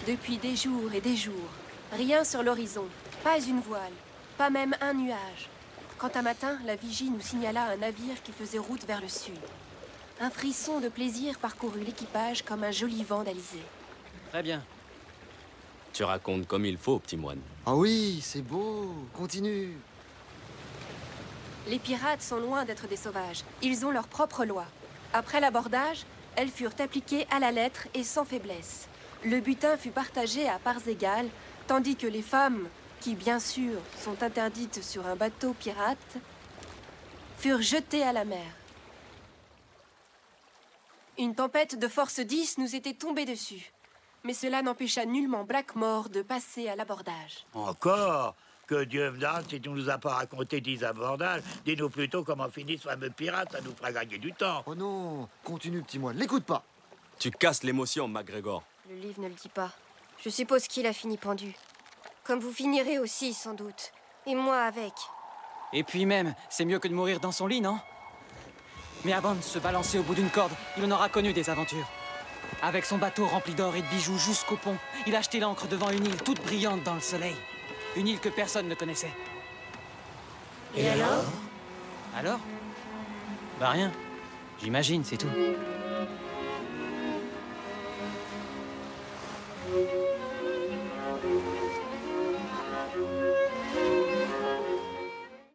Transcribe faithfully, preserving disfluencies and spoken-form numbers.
Depuis des jours et des jours, rien sur l'horizon, pas une voile, pas même un nuage. Quand un matin, la vigie nous signala un navire qui faisait route vers le sud. Un frisson de plaisir parcourut l'équipage comme un joli vent d'Alizé. Très bien. Tu racontes comme il faut, petit moine. Ah oui, c'est beau. Continue. Les pirates sont loin d'être des sauvages. Ils ont leurs propres lois. Après l'abordage, elles furent appliquées à la lettre et sans faiblesse. Le butin fut partagé à parts égales, tandis que les femmes, qui bien sûr sont interdites sur un bateau pirate, furent jetées à la mer. Une tempête de force dix nous était tombée dessus. Mais cela n'empêcha nullement Blackmore de passer à l'abordage. Encore? Que Dieu me donne, si tu nous as pas raconté dix abordages, dis-nous plutôt comment finit ce fameux pirate, ça nous fera gagner du temps. Oh non, continue, petit moine, l'écoute pas. Tu casses l'émotion, MacGregor. Le livre ne le dit pas. Je suppose qu'il a fini pendu. Comme vous finirez aussi, sans doute. Et moi avec. Et puis même, c'est mieux que de mourir dans son lit, non? Mais avant de se balancer au bout d'une corde, il en aura connu des aventures. Avec son bateau rempli d'or et de bijoux jusqu'au pont, il a jeté l'ancre devant une île toute brillante dans le soleil. Une île que personne ne connaissait. Et alors? Alors? Bah rien. J'imagine, c'est tout.